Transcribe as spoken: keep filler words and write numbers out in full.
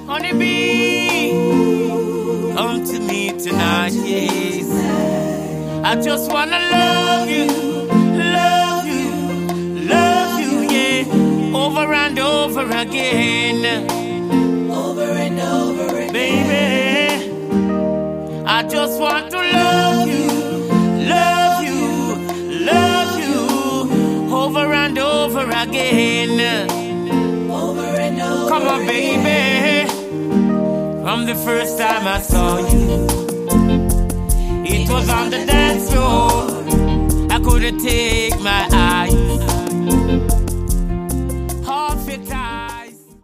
Honey bee, come to me tonight, yes. I just wanna love you, love you, love you, yeah. Over and over again, over and over again, baby. I just want to love you, love you, love you, over and over again, over and over. Come on, baby. From the first time I saw you, it was on the dance floor. I couldn't take my eyes